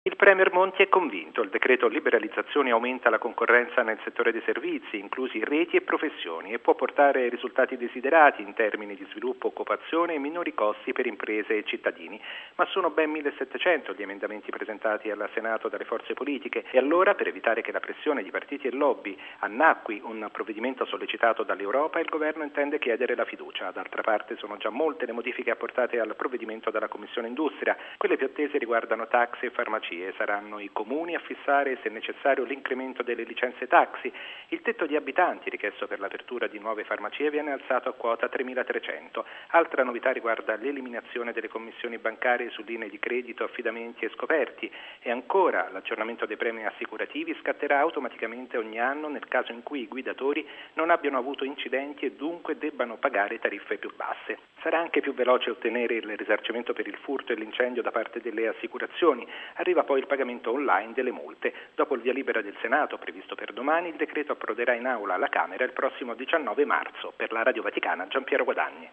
Il Premier Monti è convinto, il decreto liberalizzazioni aumenta la concorrenza nel settore dei servizi, inclusi reti e professioni, e può portare risultati desiderati in termini di sviluppo, occupazione e minori costi per imprese e cittadini. Ma sono ben 1700 gli emendamenti presentati al Senato dalle forze politiche e allora, per evitare che la pressione di partiti e lobby annacqui un provvedimento sollecitato dall'Europa, il governo intende chiedere la fiducia. D'altra parte sono già molte le modifiche apportate al provvedimento dalla Commissione Industria. Quelle più attese riguardano taxi e farmacie. Saranno i comuni a fissare, se necessario, l'incremento delle licenze taxi. Il tetto di abitanti richiesto per l'apertura di nuove farmacie viene alzato a quota 3.300. Altra novità riguarda l'eliminazione delle commissioni bancarie su linee di credito, affidamenti e scoperti. E ancora, l'aggiornamento dei premi assicurativi scatterà automaticamente ogni anno nel caso in cui i guidatori non abbiano avuto incidenti e dunque debbano pagare tariffe più basse. Sarà anche più veloce ottenere il risarcimento per il furto e l'incendio da parte delle assicurazioni. Arriva poi il pagamento online delle multe. Dopo il via libera del Senato, previsto per domani, il decreto approderà in aula alla Camera il prossimo 19 marzo. Per la Radio Vaticana, Giampiero Guadagni.